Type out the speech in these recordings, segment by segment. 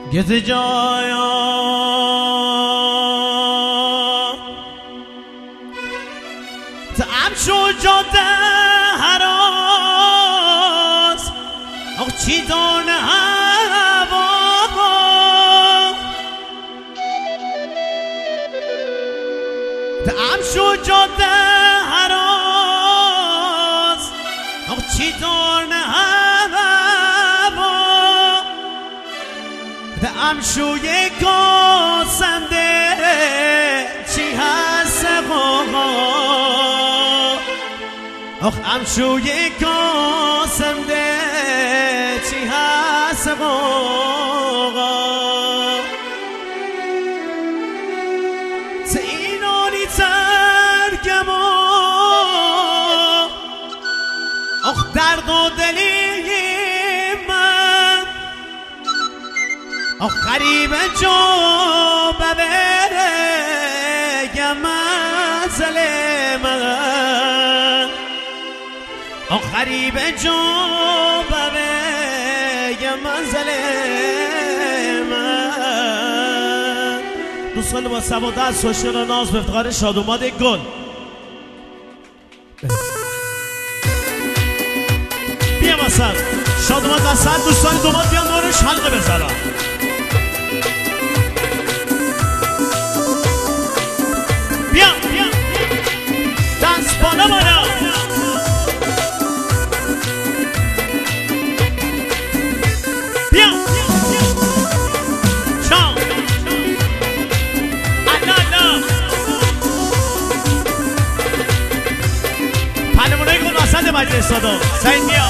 گز جایا تعم شو جاده هراز آخ چی دانه هوا تعم شو جاده هراز آخ چی دانه هوا تعم شوی کاسنده چی هست آخ امشوی کاسنده چی هست باقا اینانی ترگما آخ درد و دلی من آخ غریب جا ببره منزل من آخ غریب جا ببه منزل من. دوستان با سواده از خوشگل و ناز به افتخار شادوماد گل بیا واسه شادوماد وسط دوستان دوماد بیان دورش حلقه بزنن بیا دست بالا بالا بیا چاو الالا پلمونای گل وسط مجلس صدا سعید بیا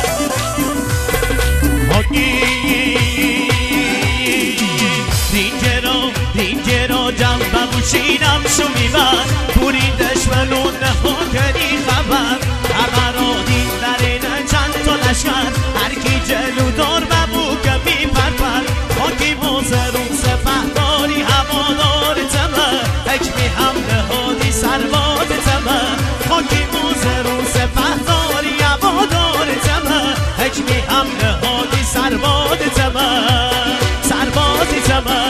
رینجرا جنبه بوشینم شو میبر پوری دشمنون نخوکری خبر همه را دین در این چند تا لشکر هرکی جلو دار ببو که میپرپر خاکی موزرون سپهداری هوادار تمه حکمی هم نهادی سرباد تمه خاکی موزرون سپهداری هوادار تمه حکمی هم نهادی سرباد تمه سرباد تمه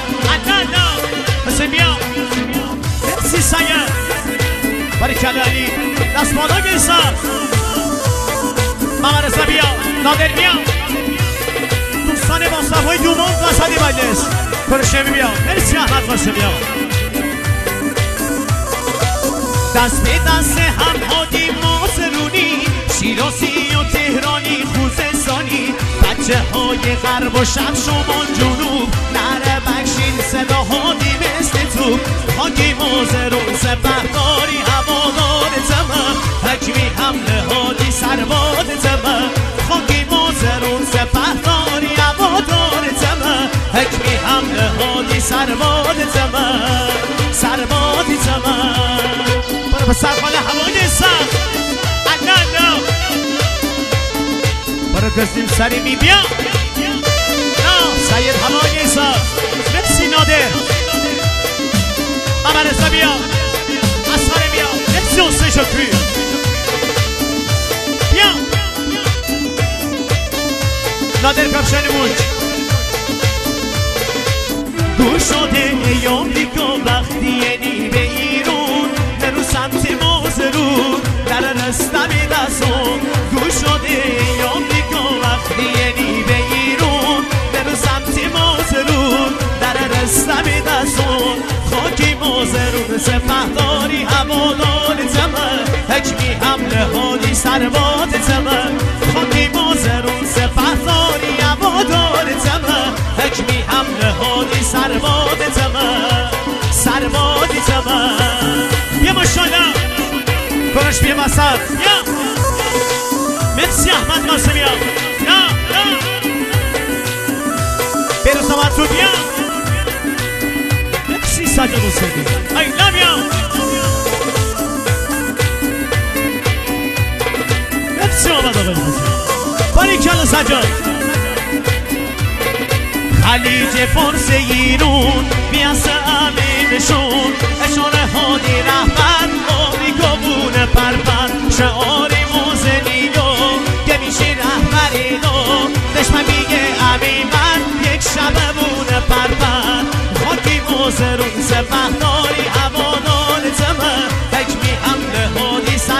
مرسی سید بارکالله علی دست بالا گیسا محمد رضا بیا نادر بیا دوستان با صفای دوموند وسطی مجلس کرشمی بیا مرسی احمد قاسمی بیا دست به دست هم هادی مازرونی شیرازی و تهرانی خوزستانی بچه های غرب و شب شمال جنوب نره بکشین صدا هادی مثل تو خاکی مازرون سپهداری هوادار تمه حکمی حمله هادی سرباد تمه خاکی مازرون سپهداری هوادار تمه حکمی حمله هادی سرباد تمه سرباد تمه برو به سرخانه هوای سر الالا برو کسیم سری می بیا سید هوای سر مرسی نادر محمد رضا بیا اصحاره بیا مرسی حسین شکری بیا نادر کفشن موج گوش شده ای آمریکا وقتی یعنی به ایرون نرو سمت مازرون در رستمی دستون گوش شده ای آمریکا وقتی یعنی به ایرون نرو سمت مازرون در رستمی دستون خاکی مازرون سپهداری هوادار تمه حکمی حمله هادی سرباد تمه خاکی مازرون سپهداری هوادار تمه حکمی حمله هادی سرباد تمه سرباد تمه بیا ماشاءالله کنش بیا وسط بیا مرسی احمد قاسمی بیا بیروز تو بیا مرسی سجاد حسینی I love you مرسی آمد آقای حسین باریکالله سجاد خلیج فارس ایرون بیاسه امینشون اشاره هادی رهبر آمریکا بونه پرپر شعاری موزنیو گمیشی رهبری دو دشمن میگه امین من یک شب بونه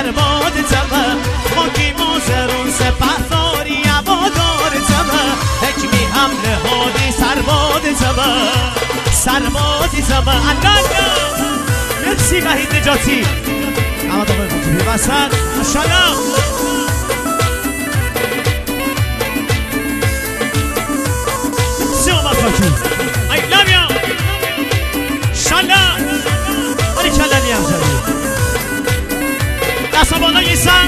سرباد تمه خاکی مازرون سپهداری هوادار تمه حکمی حمله هادی سرباد تمه سرباد تمه الله مرسی وحید نجاتی اما دوباره بطوری وسط ماشالله سیومت خاکی I love you شالله باری کلا نیم زدی دستا بالا گیسم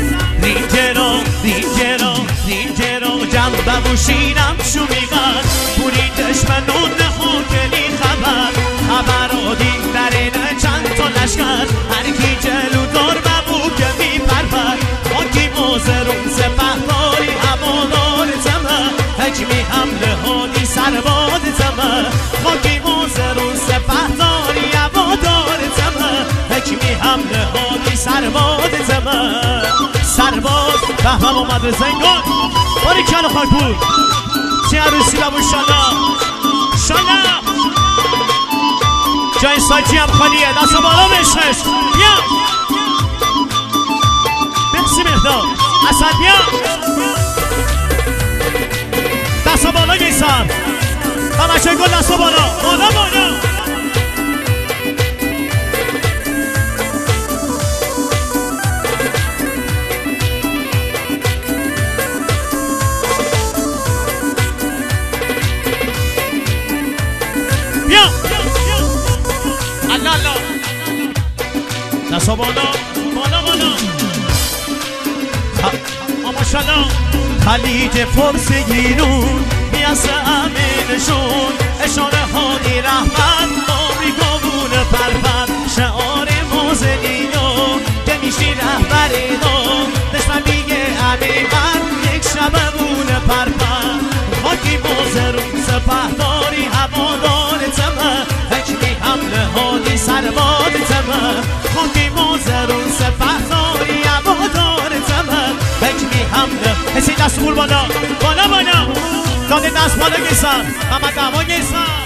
رینجرو جنب بوشینم شو میگن پوری دشمنون نخوکلی خبر و دین درین چند تا لشکر هر کی جلو دار ببوکه میپرور خاکی موزرون سپهداری هوادار تمه حکمی حمله هادی سرباد تمه خاکی موزرون سپهداری هوادار تمه حکمی حمله هادی سرباد تمه سرباد بهمم اومد زنگان باری کل خاک بود چه عروسی بابو شالا جای سایتی هم خالیه دست بالا بشش بیا بمسی مهداد اصد بیا دست بالا گیسم و بچه گل دست بالا بیا الله دستا بالا ماشالله خلیج فرس گیرون بیاس امینشون اشاره هادی رحمت آمریکا بونه پرپر شعار موزنینو که میشی رهبرینو دشمن میگه امین یک شبه بونه پرپر خاکی موزرون سپهداری هوادار تمه حکمی حمله هادی سرباد تمه خاکی موزرون سپهداری هوادار تمه حکمی حمله کسی دست خور بالا داده دست بالا گیسم محمد دعوا گیسم